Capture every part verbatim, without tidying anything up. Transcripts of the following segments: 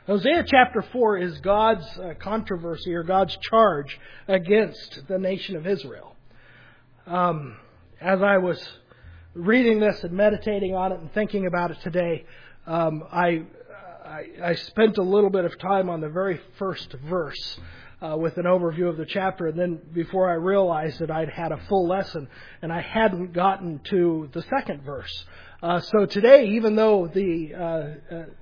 Hosea chapter four is God's uh, controversy or God's charge against the nation of Israel. Um, as I was reading this and meditating on it and thinking about it today, um, I, I I spent a little bit of time on the very first verse uh, with an overview of the chapter, and then before I realized that I'd had a full lesson and I hadn't gotten to the second verse. Uh, so today, even though the uh, uh,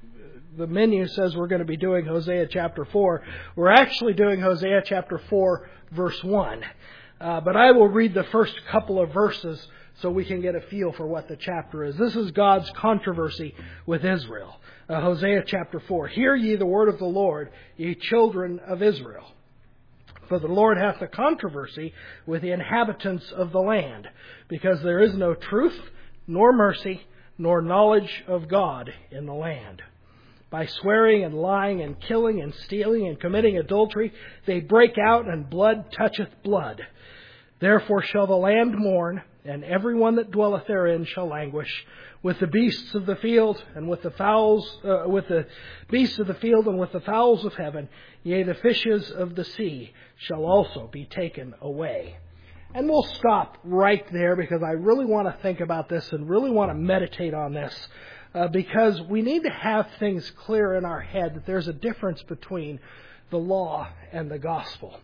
the menu says we're going to be doing Hosea chapter four, we're actually doing Hosea chapter four, verse one. Uh, but I will read the first couple of verses so we can get a feel for what the chapter is. This is God's controversy with Israel. Uh, Hosea chapter four. Hear ye the word of the Lord, ye children of Israel. For the Lord hath a controversy with the inhabitants of the land, because there is no truth, nor mercy, nor knowledge of God in the land. By swearing and lying and killing and stealing and committing adultery, they break out, and blood toucheth blood. Therefore shall the land mourn, and every one that dwelleth therein shall languish, with the beasts of the field and with the fowls, uh, with the beasts of the field and with the fowls of heaven. Yea, the fishes of the sea shall also be taken away. And we'll stop right there, because I really want to think about this and really want to meditate on this. Uh, because we need to have things clear in our head that there's a difference between the law and the gospel.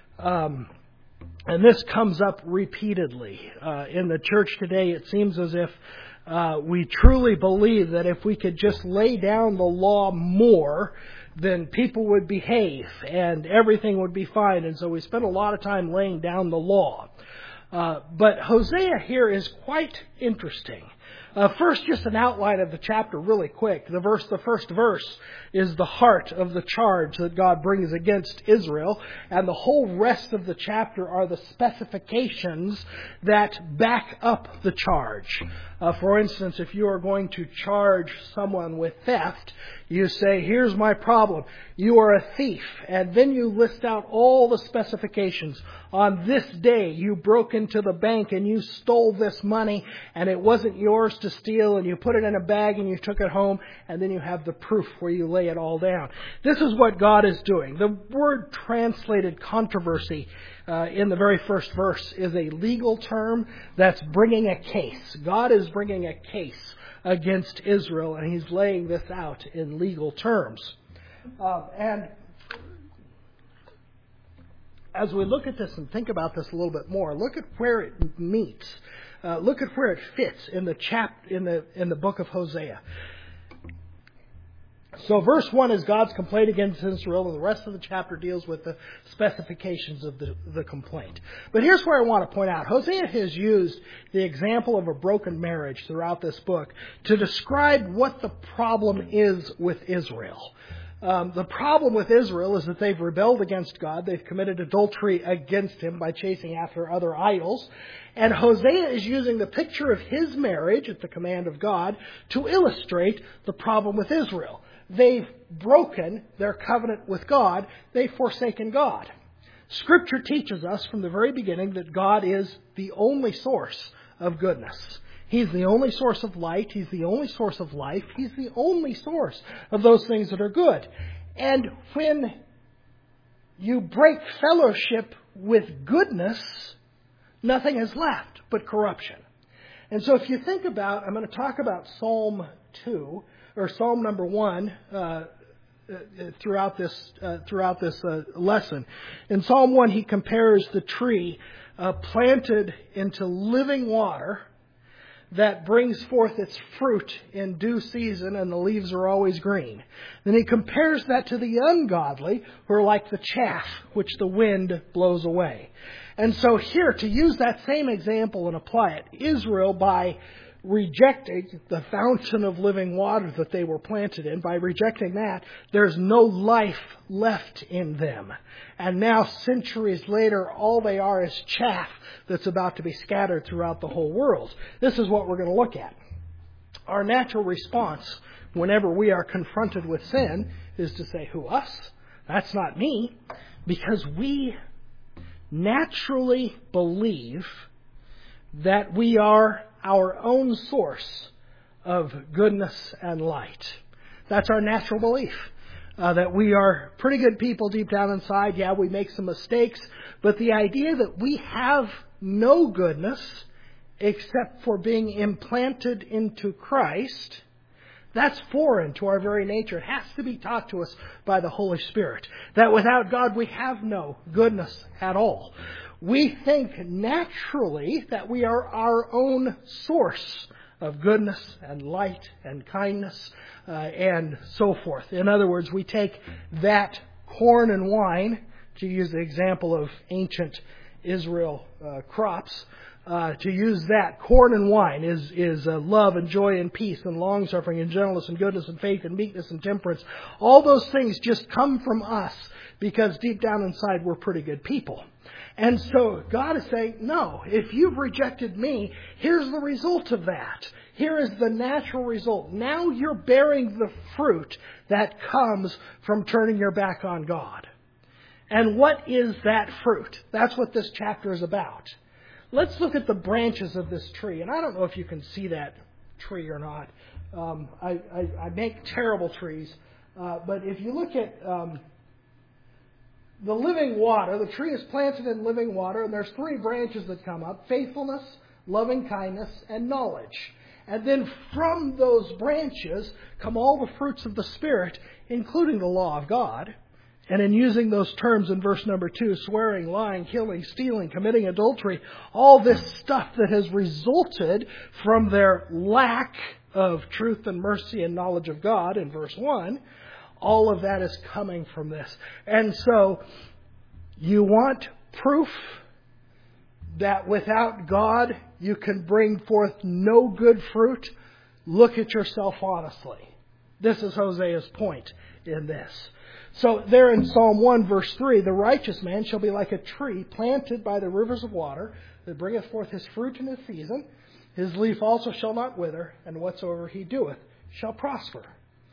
Um, and this comes up repeatedly. Uh, in the church today, it seems as if uh, we truly believe that if we could just lay down the law more, then people would behave and everything would be fine. And so we spend a lot of time laying down the law. Uh, but Hosea here is quite interesting. Uh, first, just an outline of the chapter really quick. The verse, the first verse is the heart of the charge that God brings against Israel. And the whole rest of the chapter are the specifications that back up the charge. Uh, for instance, if you are going to charge someone with theft, you say, here's my problem. You are a thief. And then you list out all the specifications. On this day, you broke into the bank and you stole this money, and it wasn't yours to steal, and you put it in a bag and you took it home, and then you have the proof where you lay it all down. This is what God is doing. The word translated controversy uh, in the very first verse is a legal term that's bringing a case. God is bringing a case against Israel, and He's laying this out in legal terms. Uh, and as we look at this and think about this a little bit more, look at where it meets. Uh, look at where it fits in the chap in the in the book of Hosea. So verse one is God's complaint against Israel, and the rest of the chapter deals with the specifications of the, the complaint. But here's where I want to point out. Hosea has used the example of a broken marriage throughout this book to describe what the problem is with Israel. Um, the problem with Israel is that they've rebelled against God. They've committed adultery against Him by chasing after other idols. And Hosea is using the picture of his marriage at the command of God to illustrate the problem with Israel. They've broken their covenant with God. They've forsaken God. Scripture teaches us from the very beginning that God is the only source of goodness. He's the only source of light. He's the only source of life. He's the only source of those things that are good. And when you break fellowship with goodness, nothing is left but corruption. And so if you think about, I'm going to talk about Psalm two, or Psalm number one, uh, throughout this uh, throughout this uh, lesson. In Psalm one, he compares the tree uh, planted into living water that brings forth its fruit in due season, and the leaves are always green. Then he compares that to the ungodly, who are like the chaff which the wind blows away. And so here, to use that same example and apply it, Israel, by rejecting the fountain of living water that they were planted in, by rejecting that, there's no life left in them. And now, centuries later, all they are is chaff that's about to be scattered throughout the whole world. This is what we're going to look at. Our natural response whenever we are confronted with sin is to say, who, us? That's not me. Because we naturally believe that we are our own source of goodness and light. That's our natural belief. uh, that we are pretty good people deep down inside. Yeah, we make some mistakes, but the idea that we have no goodness except for being implanted into Christ, that's foreign to our very nature. It has to be taught to us by the Holy Spirit. That without God we have no goodness at all. We think naturally that we are our own source of goodness and light and kindness uh, and so forth. In other words, we take that corn and wine, to use the example of ancient Israel uh, crops, Uh, to use that, corn and wine is is uh, love and joy and peace and long-suffering and gentleness and goodness and faith and meekness and temperance. All those things just come from us because deep down inside we're pretty good people. And so God is saying, no, if you've rejected me, here's the result of that. Here is the natural result. Now you're bearing the fruit that comes from turning your back on God. And what is that fruit? That's what this chapter is about. Let's look at the branches of this tree. And I don't know if you can see that tree or not. Um, I, I, I make terrible trees. Uh, but if you look at um, the living water, the tree is planted in living water, and there's three branches that come up: faithfulness, loving kindness, and knowledge. And then from those branches come all the fruits of the Spirit, including the law of God. And in using those terms in verse number two, swearing, lying, killing, stealing, committing adultery, all this stuff that has resulted from their lack of truth and mercy and knowledge of God in verse one, all of that is coming from this. And so, you want proof that without God you can bring forth no good fruit? Look at yourself honestly. This is Hosea's point in this. So there in Psalm one verse three, the righteous man shall be like a tree planted by the rivers of water that bringeth forth his fruit in his season. His leaf also shall not wither, and whatsoever he doeth shall prosper.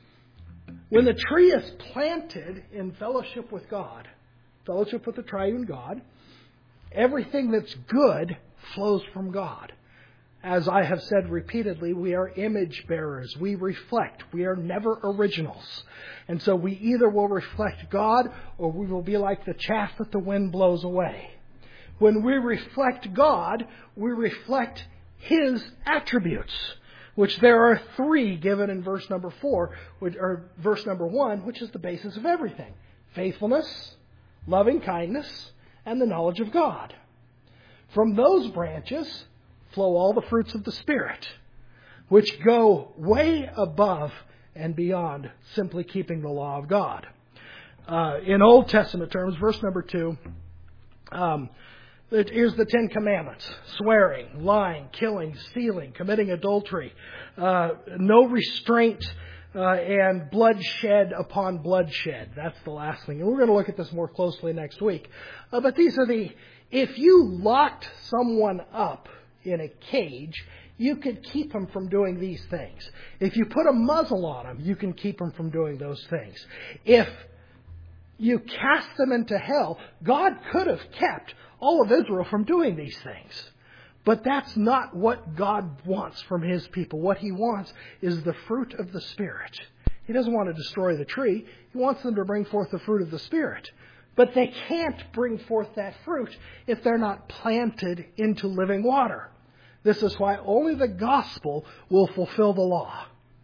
When the tree is planted in fellowship with God, fellowship with the triune God, everything that's good flows from God. As I have said repeatedly, we are image bearers. We reflect. We are never originals. And so we either will reflect God or we will be like the chaff that the wind blows away. When we reflect God, we reflect His attributes, which there are three given in verse number four, which, or verse number one, which is the basis of everything: faithfulness, loving kindness, and the knowledge of God. From those branches flow all the fruits of the Spirit, which go way above and beyond simply keeping the law of God. Uh, in Old Testament terms, verse number two, um, here's the Ten Commandments: swearing, lying, killing, stealing, committing adultery, uh, no restraint, uh, and bloodshed upon bloodshed. That's the last thing. And we're going to look at this more closely next week. Uh, but these are the, if you locked someone up in a cage, you could keep them from doing these things. If you put a muzzle on them, you can keep them from doing those things. If you cast them into hell, God could have kept all of Israel from doing these things. But that's not what God wants from His people. What He wants is the fruit of the Spirit. He doesn't want to destroy the tree. He wants them to bring forth the fruit of the Spirit. But they can't bring forth that fruit if they're not planted into living water. This is why only the gospel will fulfill the law.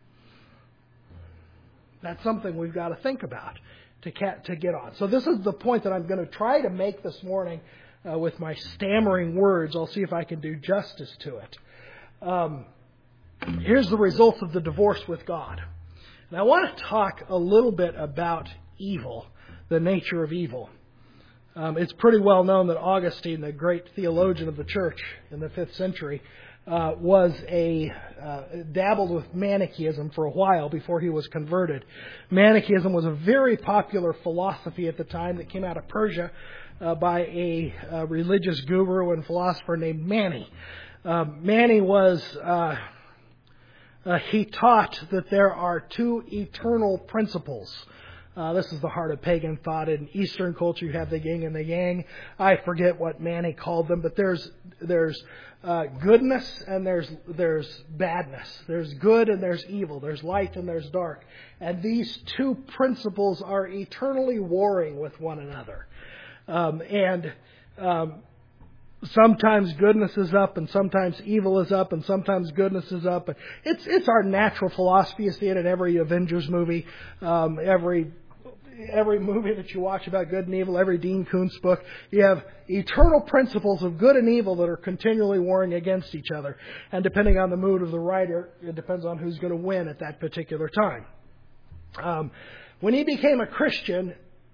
That's something we've got to think about to to get on. So this is the point that I'm going to try to make this morning uh, with my stammering words. I'll see if I can do justice to it. Um, here's the results of the divorce with God. And I want to talk a little bit about evil, the nature of evil. Um, it's pretty well known that Augustine, the great theologian of the church in the fifth century, uh, was a uh, dabbled with Manichaeism for a while before he was converted. Manichaeism was a very popular philosophy at the time that came out of Persia uh, by a, a religious guru and philosopher named Mani. Uh, Mani was uh, uh, he taught that there are two eternal principles. Uh, this is the heart of pagan thought. In Eastern culture, you have the yin and the yang. I forget what Manny called them, but there's there's uh, goodness and there's there's badness. There's good and there's evil. There's light and there's dark. And these two principles are eternally warring with one another. Um, and um, sometimes goodness is up, and sometimes evil is up, and sometimes goodness is up. It's it's our natural philosophy. You see it in every Avengers movie, um, every every movie that you watch about good and evil, every Dean Koontz book. You have eternal principles of good and evil that are continually warring against each other. And depending on the mood of the writer, it depends on who's going to win at that particular time. Um, when he became a Christian,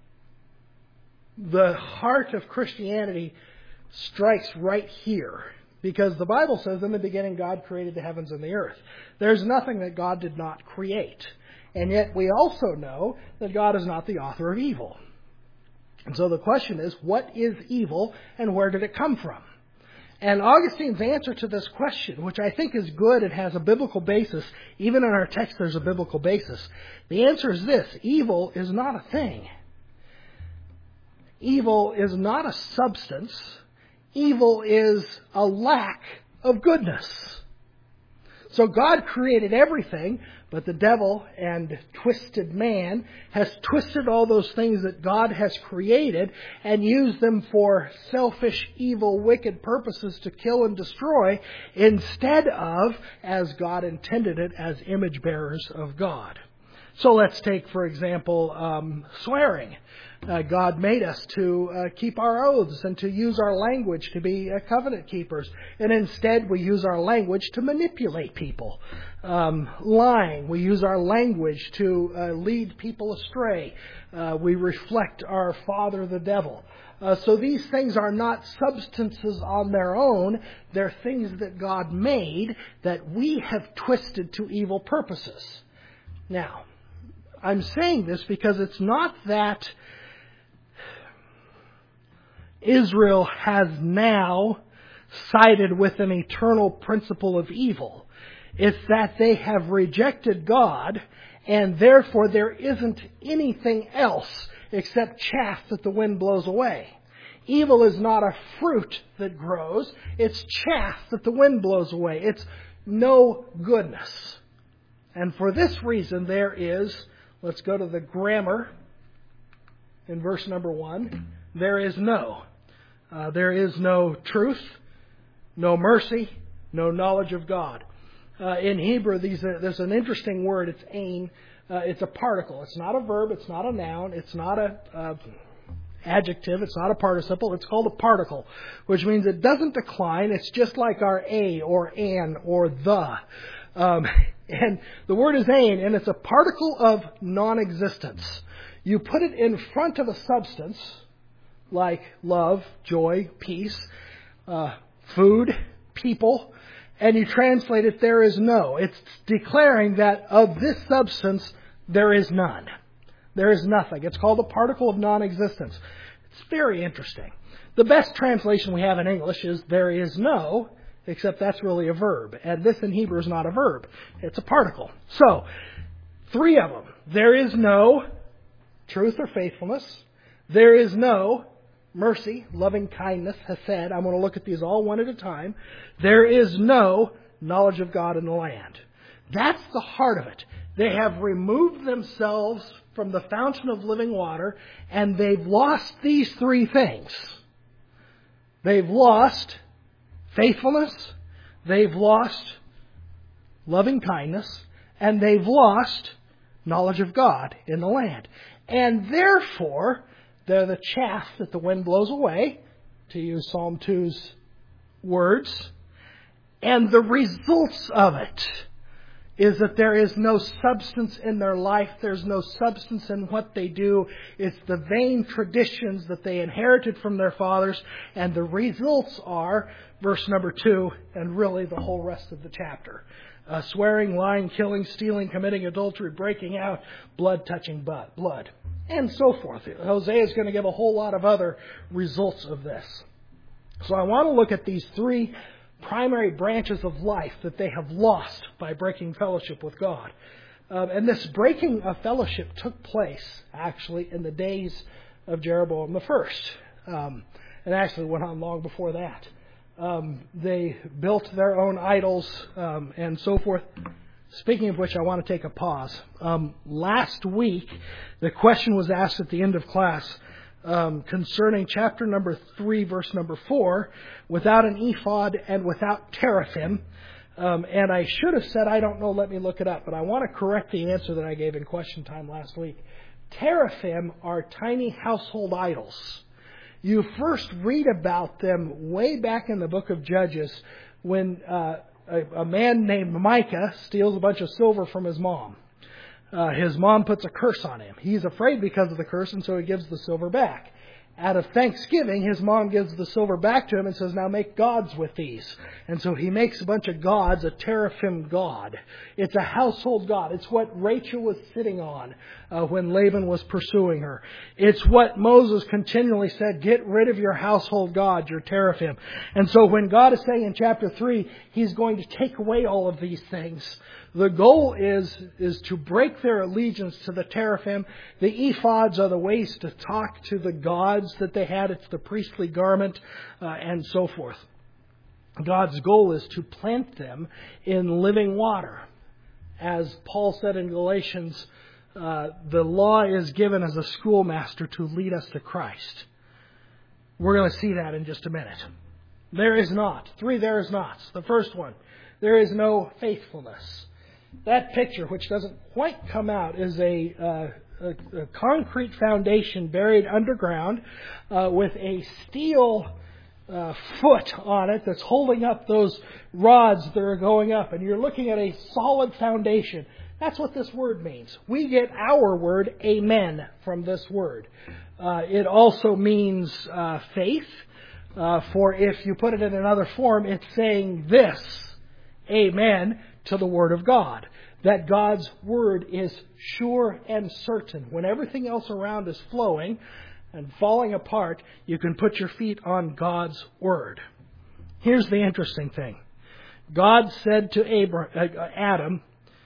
the heart of Christianity strikes right here. Because the Bible says, in the beginning, God created the heavens and the earth. There's nothing that God did not create. And yet we also know that God is not the author of evil. And so the question is, what is evil and where did it come from? And Augustine's answer to this question, which I think is good and has a biblical basis, even in our text there's a biblical basis. The answer is this: evil is not a thing. Evil is not a substance. Evil is a lack of goodness. So God created everything, but the devil and twisted man has twisted all those things that God has created and used them for selfish, evil, wicked purposes to kill and destroy, instead of as God intended it, as image bearers of God. So let's take, for example, um, swearing. Uh, God made us to uh, keep our oaths and to use our language to be uh, covenant keepers. And instead we use our language to manipulate people. Um, lying, we use our language to uh, lead people astray. Uh, we reflect our father, the devil. Uh, so these things are not substances on their own. They're things that God made that we have twisted to evil purposes. Now, I'm saying this because it's not that Israel has now sided with an eternal principle of evil. It's that they have rejected God, and therefore there isn't anything else except chaff that the wind blows away. Evil is not a fruit that grows. It's chaff that the wind blows away. It's no goodness. And for this reason there is, let's go to the grammar in verse number one. There is no. Uh, there is no truth, no mercy, no knowledge of God. Uh, in Hebrew, these are, there's an interesting word. It's ain. Uh, it's a particle. It's not a verb. It's not a noun. It's not a uh, adjective. It's not a participle. It's called a particle, which means it doesn't decline. It's just like our a or an or the. Um, and the word is ain, and it's a particle of non-existence. You put it in front of a substance, like love, joy, peace, uh, food, people, and you translate it, there is no. It's declaring that of this substance, there is none. There is nothing. It's called a particle of non-existence. It's very interesting. The best translation we have in English is there is no, except that's really a verb. And this in Hebrew is not a verb. It's a particle. So, three of them. There is no truth or faithfulness. There is no mercy, loving kindness, hesed. I'm going to look at these all one at a time. There is no knowledge of God in the land. That's the heart of it. They have removed themselves from the fountain of living water, and they've lost these three things. They've lost faithfulness, they've lost loving kindness, and they've lost knowledge of God in the land. And therefore, they're the chaff that the wind blows away, to use Psalm two's words. And the results of it is that there is no substance in their life. There's no substance in what they do. It's the vain traditions that they inherited from their fathers. And the results are, verse number two, and really the whole rest of the chapter. Uh, swearing, lying, killing, stealing, committing adultery, breaking out, blood touching blood, and so forth. Hosea is going to give a whole lot of other results of this. So I want to look at these three primary branches of life that they have lost by breaking fellowship with God. Um, and this breaking of fellowship took place, actually, in the days of Jeroboam the first. Um, and actually went on long before that. Um, they built their own idols um, and so forth. Speaking of which, I want to take a pause. Um, last week, the question was asked at the end of class um, concerning chapter number three, verse number four, without an ephod and without teraphim. Um, and I should have said, I don't know, let me look it up. But I want to correct the answer that I gave in question time last week. Teraphim are tiny household idols. You first read about them way back in the book of Judges when uh, a, a man named Micah steals a bunch of silver from his mom. Uh, his mom puts a curse on him. He's afraid because of the curse, and so he gives the silver back. Out of thanksgiving, his mom gives the silver back to him and says, now make gods with these. And so he makes a bunch of gods, a teraphim god. It's a household god. It's what Rachel was sitting on uh, when Laban was pursuing her. It's what Moses continually said, get rid of your household gods, your teraphim. And so when God is saying in chapter three, He's going to take away all of these things, the goal is, is to break their allegiance to the teraphim. The ephods are the ways to talk to the gods that they had. It's the priestly garment uh, and so forth. God's goal is to plant them in living water. As Paul said in Galatians, uh, the law is given as a schoolmaster to lead us to Christ. We're going to see that in just a minute. There is not. Three there is nots. The first one, there is no faithfulness. That picture, which doesn't quite come out, is a, uh, a, a concrete foundation buried underground uh, with a steel uh, foot on it that's holding up those rods that are going up. And you're looking at a solid foundation. That's what this word means. We get our word, amen, from this word. Uh, it also means uh, faith. Uh, for if you put it in another form, it's saying this, amen, to the Word of God. That God's Word is sure and certain. When everything else around is flowing and falling apart, you can put your feet on God's Word. Here's the interesting thing. God said to Abraham, uh, Adam,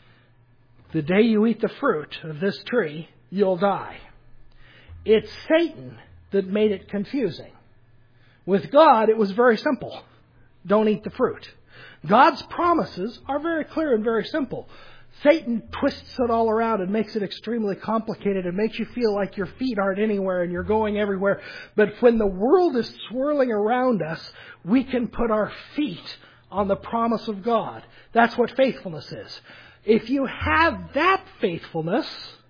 the day you eat the fruit of this tree, you'll die. It's Satan that made it confusing. With God, it was very simple. Don't eat the fruit. God's promises are very clear and very simple. Satan twists it all around and makes it extremely complicated and makes you feel like your feet aren't anywhere and you're going everywhere. But when the world is swirling around us, we can put our feet on the promise of God. That's what faithfulness is. If you have that faithfulness,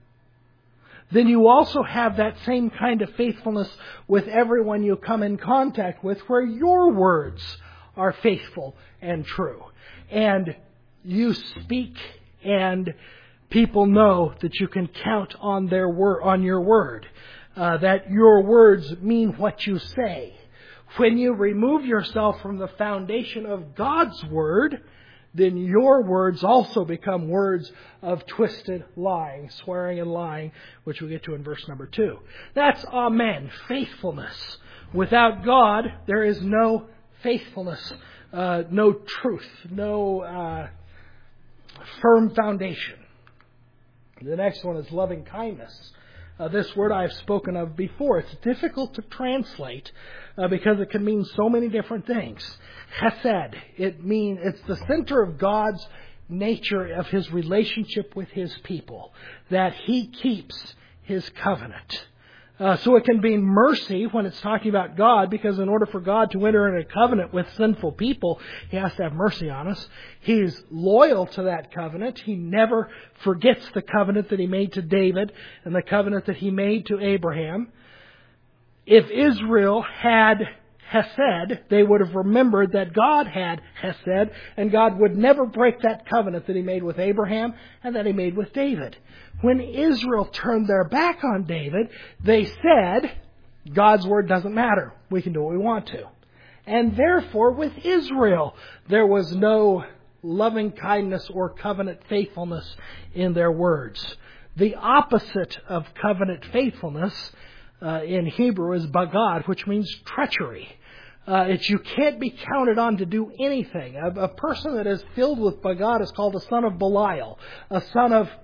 then you also have that same kind of faithfulness with everyone you come in contact with, where your words are faithful and true. And you speak and people know that you can count on their word, on your word. Uh, that your words mean what you say. When you remove yourself from the foundation of God's word, then your words also become words of twisted lying, swearing and lying, which we'll get to in verse number two. That's amen, faithfulness. Without God, there is no faithfulness, uh, no truth, no uh, firm foundation. The next one is loving kindness. Uh, this word I've spoken of before. It's difficult to translate uh, because it can mean so many different things. Chesed, it means it's the center of God's nature, of His relationship with His people, that He keeps His covenant. Uh, so it can be mercy when it's talking about God, because in order for God to enter into a covenant with sinful people, He has to have mercy on us. He's loyal to that covenant. He never forgets the covenant that He made to David and the covenant that He made to Abraham. If Israel had Hesed, they would have remembered that God had Hesed, and God would never break that covenant that He made with Abraham and that He made with David. When Israel turned their back on David, they said, God's word doesn't matter. We can do what we want to. And therefore, with Israel, there was no loving kindness or covenant faithfulness in their words. The opposite of covenant faithfulness uh, in Hebrew is bagad, which means treachery. Uh, it's you can't be counted on to do anything. A, a person that is filled with bagad is called a son of Belial, a son of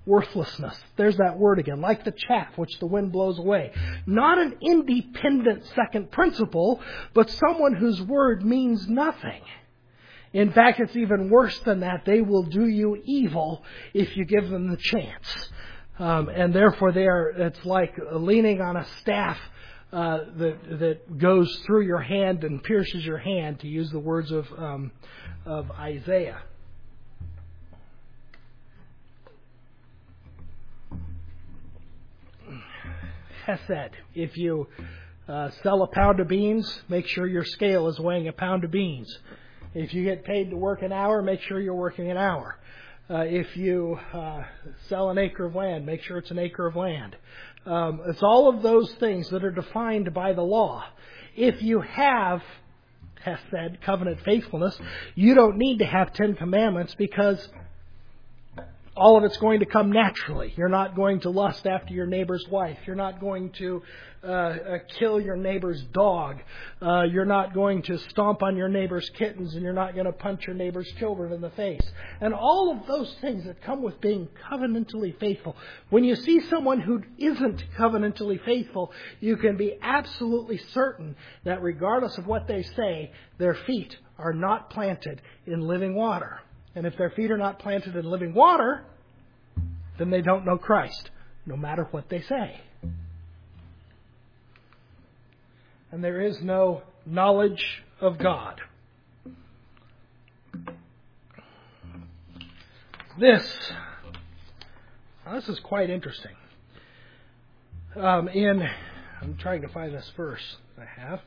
worthlessness. There's that word again, like the chaff which the wind blows away. Not an independent second principle, but someone whose word means nothing. In fact, it's even worse than that. They will do you evil if you give them the chance. Um, and therefore, they are. It's like leaning on a staff uh, that that goes through your hand and pierces your hand, to use the words of um, of Isaiah. Hesed. If you uh, sell a pound of beans, make sure your scale is weighing a pound of beans. If you get paid to work an hour, make sure you're working an hour. Uh, if you uh, sell an acre of land, make sure it's an acre of land. Um, it's all of those things that are defined by the law. If you have Hesed, covenant faithfulness, you don't need to have Ten Commandments, because all of it's going to come naturally. You're not going to lust after your neighbor's wife. You're not going to uh, uh, kill your neighbor's dog. Uh, you're not going to stomp on your neighbor's kittens, and you're not going to punch your neighbor's children in the face. And all of those things that come with being covenantally faithful. When you see someone who isn't covenantally faithful, you can be absolutely certain that regardless of what they say, their feet are not planted in living water. And if their feet are not planted in living water, then they don't know Christ, no matter what they say. And there is no knowledge of God. This, now this is quite interesting. Um, in, I'm trying to find this verse I have.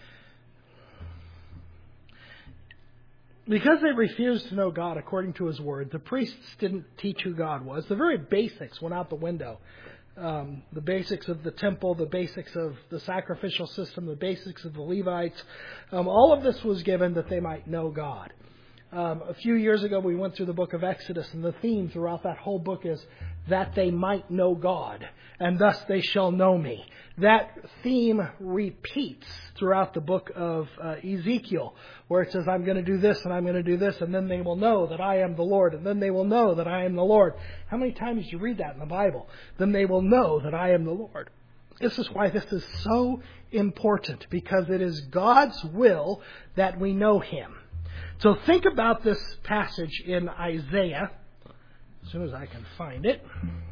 Because they refused to know God according to His Word, the priests didn't teach who God was. The very basics went out the window. Um, the basics of the temple, the basics of the sacrificial system, the basics of the Levites. Um, all of this was given that they might know God. Um, a few years ago, we went through the book of Exodus, and the theme throughout that whole book is that they might know God, and thus they shall know me. That theme repeats throughout the book of uh, Ezekiel, where it says, I'm going to do this and I'm going to do this, and then they will know that I am the Lord, and then they will know that I am the Lord. How many times do you read that in the Bible? Then they will know that I am the Lord. This is why this is so important, because it is God's will that we know Him. So think about this passage in Isaiah, as soon as I can find it.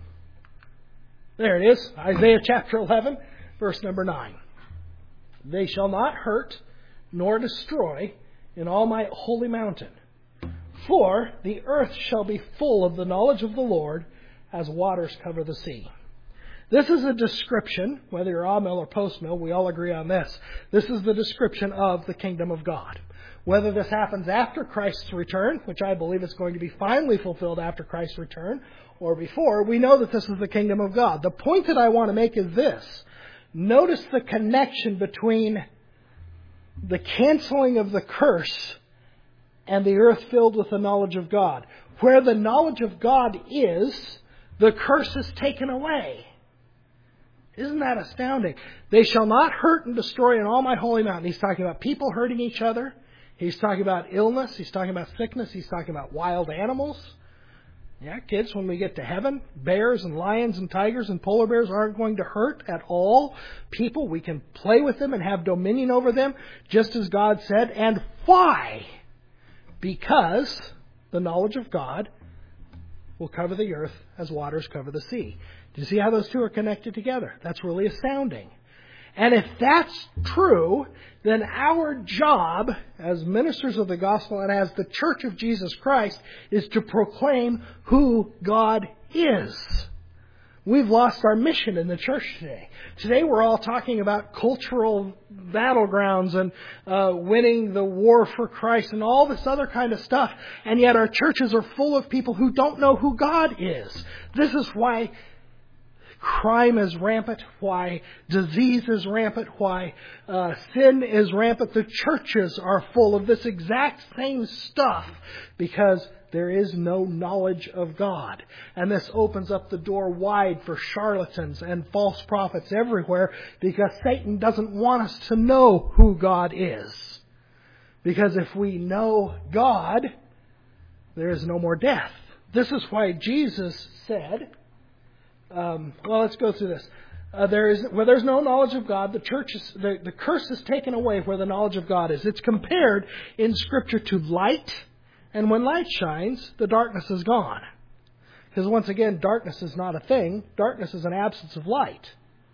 There it is, Isaiah chapter eleven, verse number nine. They shall not hurt nor destroy in all my holy mountain, for the earth shall be full of the knowledge of the Lord as waters cover the sea. This is a description, whether you're amill or post-mill, we all agree on this. This is the description of the kingdom of God. Whether this happens after Christ's return, which I believe is going to be finally fulfilled after Christ's return, or before, we know that this is the kingdom of God. The point that I want to make is this. Notice the connection between the canceling of the curse and the earth filled with the knowledge of God. Where the knowledge of God is, the curse is taken away. Isn't that astounding? They shall not hurt and destroy in all my holy mountain. He's talking about people hurting each other. He's talking about illness. He's talking about sickness. He's talking about wild animals. Yeah, kids, when we get to heaven, bears and lions and tigers and polar bears aren't going to hurt at all. People, we can play with them and have dominion over them, just as God said. And why? Because the knowledge of God will cover the earth as waters cover the sea. Do you see how those two are connected together? That's really astounding. And if that's true, then our job as ministers of the gospel and as the Church of Jesus Christ is to proclaim who God is. We've lost our mission in the church today. Today we're all talking about cultural battlegrounds and uh, winning the war for Christ and all this other kind of stuff. And yet our churches are full of people who don't know who God is. This is why crime is rampant, why disease is rampant, why uh, sin is rampant. The churches are full of this exact same stuff because there is no knowledge of God. And this opens up the door wide for charlatans and false prophets everywhere because Satan doesn't want us to know who God is. Because if we know God, there is no more death. This is why Jesus said, Um, well, let's go through this. Uh, there is where there's no knowledge of God, the church is the, the curse is taken away where the knowledge of God is. It's compared in Scripture to light, and when light shines, the darkness is gone. Because once again, darkness is not a thing. Darkness is an absence of light.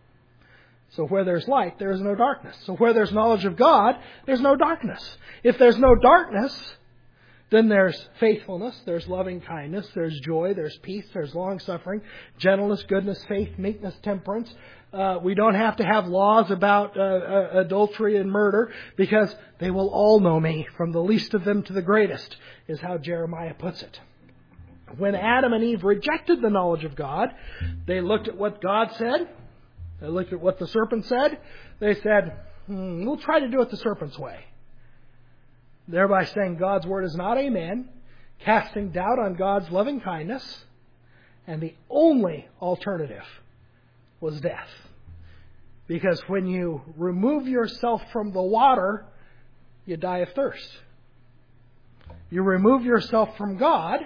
So where there's light, there is no darkness. So where there's knowledge of God, there's no darkness. If there's no darkness, then there's faithfulness, there's loving kindness, there's joy, there's peace, there's long-suffering, gentleness, goodness, faith, meekness, temperance. Uh, we don't have to have laws about uh, uh, adultery and murder because they will all know me, from the least of them to the greatest, is how Jeremiah puts it. When Adam and Eve rejected the knowledge of God, they looked at what God said, they looked at what the serpent said, they said, hmm, we'll try to do it the serpent's way. Thereby saying God's word is not amen, casting doubt on God's loving kindness, and the only alternative was death. Because when you remove yourself from the water, you die of thirst. You remove yourself from God,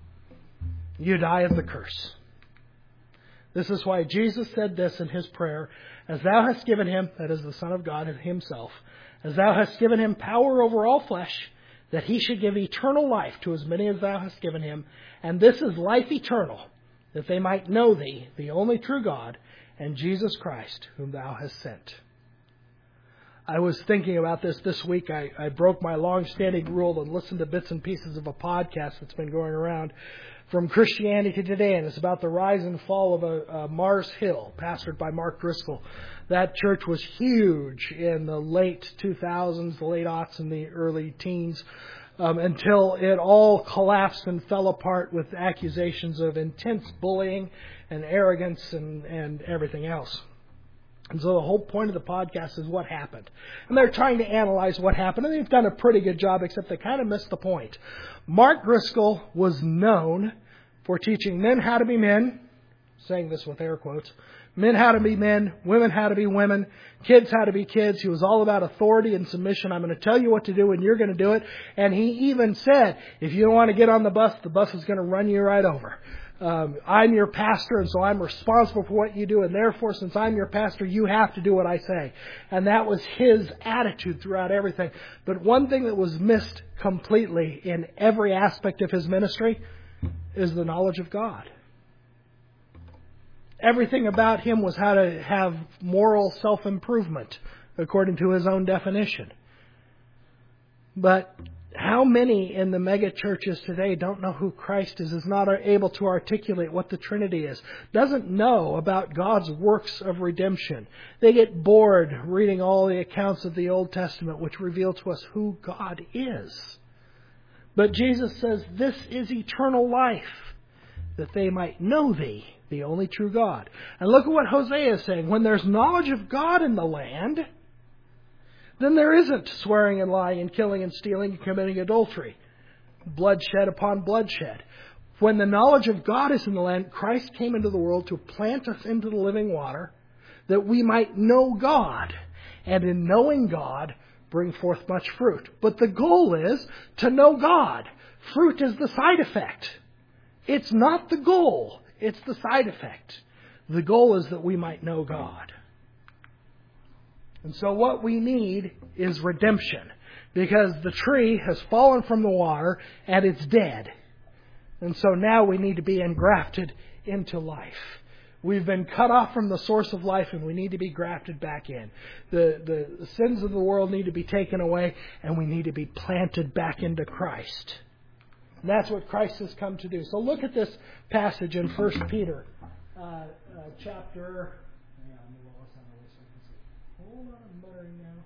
you die of the curse. This is why Jesus said this in His prayer, as thou hast given Him, that is the Son of God Himself, as thou hast given Him power over all flesh, that He should give eternal life to as many as thou hast given Him. And this is life eternal, that they might know Thee, the only true God, and Jesus Christ, whom Thou hast sent. I was thinking about this this week. I, I broke my long-standing rule and listened to bits and pieces of a podcast that's been going around from Christianity Today, and it's about the rise and fall of a, a Mars Hill, pastored by Mark Driscoll. That church was huge in the late two thousands, the late aughts, and the early teens, um, until it all collapsed and fell apart with accusations of intense bullying and arrogance and, and everything else. And so the whole point of the podcast is what happened. And they're trying to analyze what happened, and they've done a pretty good job, except they kind of missed the point. Mark Driscoll was known for teaching men how to be men, saying this with air quotes, men how to be men, women how to be women, kids how to be kids. He was all about authority and submission. I'm going to tell you what to do, and you're going to do it. And he even said, if you don't want to get on the bus, the bus is going to run you right over. Um, I'm your pastor, and so I'm responsible for what you do, and therefore, since I'm your pastor, you have to do what I say. And that was his attitude throughout everything. But one thing that was missed completely in every aspect of his ministry is the knowledge of God. Everything about him was how to have moral self-improvement, according to his own definition. But how many in the mega churches today don't know who Christ is, is not able to articulate what the Trinity is, doesn't know about God's works of redemption? They get bored reading all the accounts of the Old Testament, which reveal to us who God is. But Jesus says, this is eternal life, that they might know Thee, the only true God. And look at what Hosea is saying. When there's knowledge of God in the land, then there isn't swearing and lying and killing and stealing and committing adultery. Bloodshed upon bloodshed. When the knowledge of God is in the land, Christ came into the world to plant us into the living water, that we might know God. And in knowing God, bring forth much fruit. But the goal is to know God. Fruit is the side effect. It's not the goal. It's the side effect. The goal is that we might know God. And so what we need is redemption, because the tree has fallen from the water and it's dead. And so now we need to be engrafted into life. We've been cut off from the source of life, and we need to be grafted back in. The, the, the sins of the world need to be taken away, and we need to be planted back into Christ. And that's what Christ has come to do. So look at this passage in First Peter uh, uh, chapter... Hold on, I'm muttering now.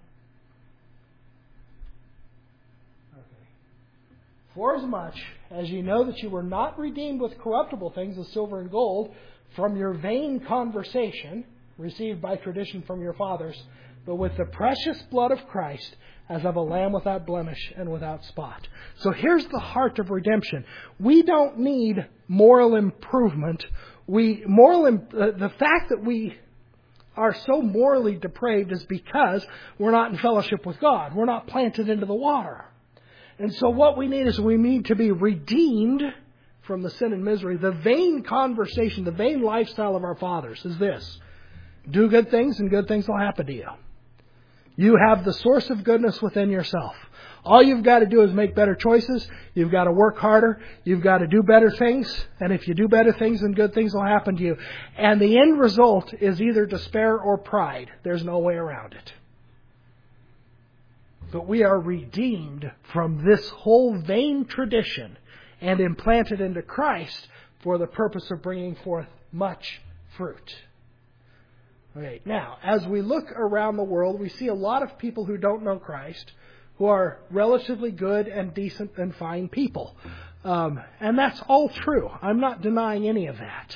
Okay. Forasmuch as ye know that you were not redeemed with corruptible things as silver and gold from your vain conversation received by tradition from your fathers, but with the precious blood of Christ, as of a lamb without blemish and without spot. So here's the heart of redemption. We don't need moral improvement. We moral uh, the fact that we are so morally depraved is because we're not in fellowship with God. We're not planted into the water. And so what we need is we need to be redeemed from the sin and misery, the vain conversation, the vain lifestyle of our fathers is this. Do good things and good things will happen to you. You have the source of goodness within yourself. All you've got to do is make better choices. You've got to work harder. You've got to do better things. And if you do better things, then good things will happen to you. And the end result is either despair or pride. There's no way around it. But we are redeemed from this whole vain tradition and implanted into Christ for the purpose of bringing forth much fruit. Okay, now, as we look around the world, we see a lot of people who don't know Christ, who are relatively good and decent and fine people. Um, and that's all true. I'm not denying any of that.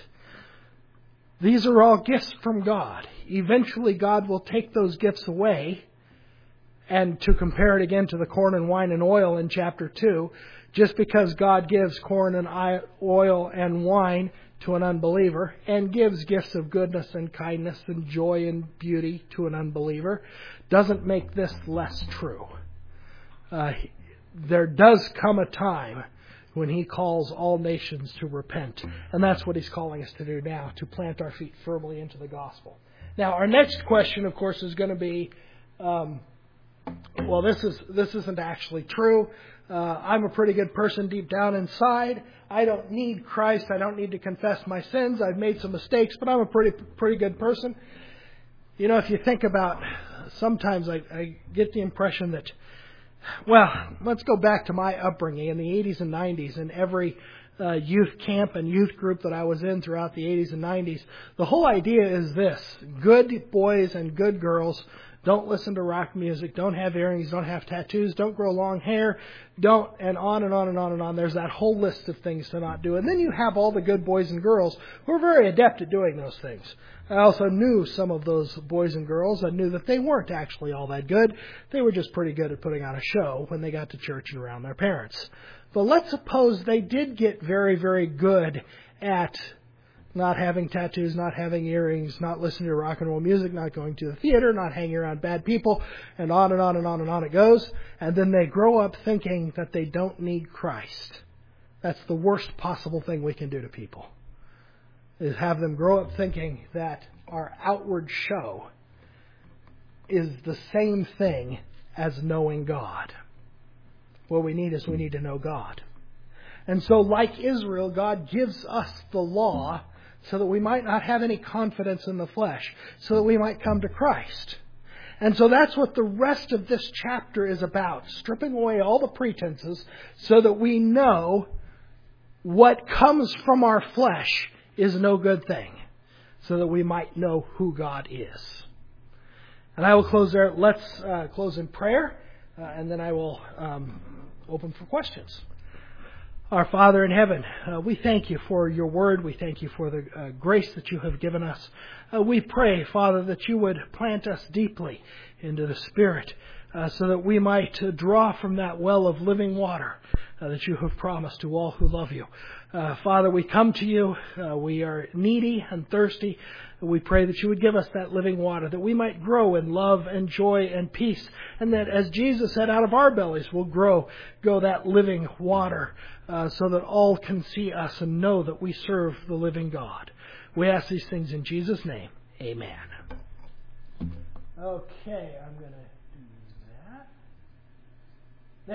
These are all gifts from God. Eventually, God will take those gifts away. And to compare it again to the corn and wine and oil in chapter two, just because God gives corn and oil and wine to an unbeliever and gives gifts of goodness and kindness and joy and beauty to an unbeliever doesn't make this less true. Uh, there does come a time when He calls all nations to repent. And that's what He's calling us to do now, to plant our feet firmly into the gospel. Now, our next question, of course, is going to be, um, well, this is this isn't actually true. Uh, I'm a pretty good person deep down inside. I don't need Christ. I don't need to confess my sins. I've made some mistakes, but I'm a pretty pretty good person. You know, if you think about, sometimes I, I get the impression that, well, let's go back to my upbringing in the eighties and nineties, and every uh, youth camp and youth group that I was in throughout the eighties and nineties. The whole idea is this: good boys and good girls don't listen to rock music, don't have earrings, don't have tattoos, don't grow long hair, don't, and on and on and on and on. There's that whole list of things to not do. And then you have all the good boys and girls who are very adept at doing those things. I also knew some of those boys and girls. I knew that they weren't actually all that good. They were just pretty good at putting on a show when they got to church and around their parents. But let's suppose they did get very, very good at not having tattoos, not having earrings, not listening to rock and roll music, not going to the theater, not hanging around bad people, and on and on and on and on it goes. And then they grow up thinking that they don't need Christ. That's the worst possible thing we can do to people, is have them grow up thinking that our outward show is the same thing as knowing God. What we need is we need to know God. And so, like Israel, God gives us the law so that we might not have any confidence in the flesh, so that we might come to Christ. And so that's what the rest of this chapter is about, stripping away all the pretenses so that we know what comes from our flesh is no good thing, so that we might know who God is. And I will close there. Let's uh, close in prayer, uh, and then I will um, open for questions. Our Father in heaven, uh, we thank You for Your word. We thank You for the uh, grace that You have given us. Uh, we pray, Father, that You would plant us deeply into the Spirit uh, so that we might uh, draw from that well of living water uh, that You have promised to all who love You. Uh, Father, we come to You. Uh, we are needy and thirsty. We pray that You would give us that living water, that we might grow in love and joy and peace, and that, as Jesus said, out of our bellies will grow, go that living water, uh, so that all can see us and know that we serve the living God. We ask these things in Jesus' name. Amen. Okay, I'm going to...